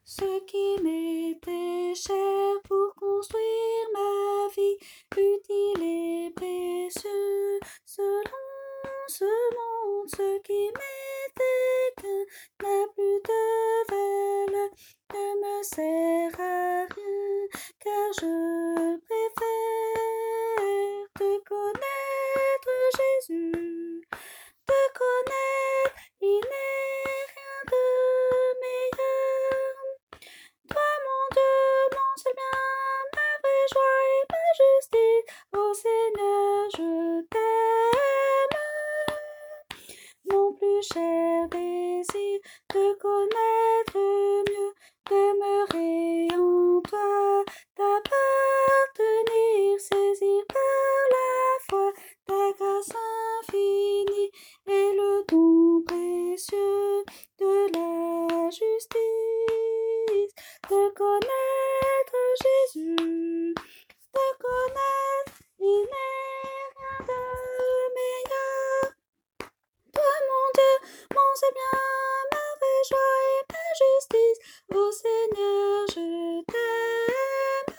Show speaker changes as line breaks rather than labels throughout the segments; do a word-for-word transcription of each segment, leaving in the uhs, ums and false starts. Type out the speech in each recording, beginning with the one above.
Ce qui m'était cher pour construire ma vie, utile et précieux, selon ce monde, ce qui m'était qu'un n'a plus de valeur, ne me sert à rien, car je préfère te connaître, Jésus, te connaître, il n'est rien de meilleur. Toi, mon Dieu, mon seul bien, ma vraie joie et ma justice, ô Seigneur, je t'aime. Mon plus cher désir, te connaître mieux, demeurer en toi, t'appartenir, saisir par la foi ta grâce infinie et le don précieux de la justice. Te connaître, Jésus, te connaître, il n'est rien de meilleur. Toi, mon Dieu, mon seul bien, ma vraie joie et ma justice, ô Seigneur, je t'aime.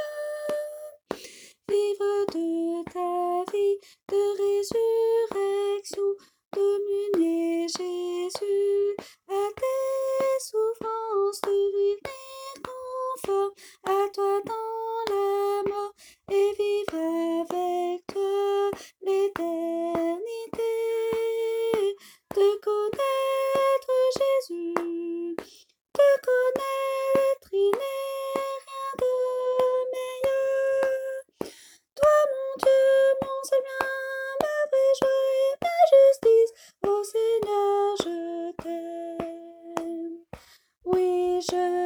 Vivre de ta vie de résurrection, communier Jésus à tes souffrances, devenir conforme à toi dans la mort et vivre avec toi l'éternité. Te connaître, Jésus, te connaître, il n'est rien de meilleur. Toi, mon Dieu, mon seul bien, ma vraie joie et ma justice, ô Seigneur, je t'aime. Oui, je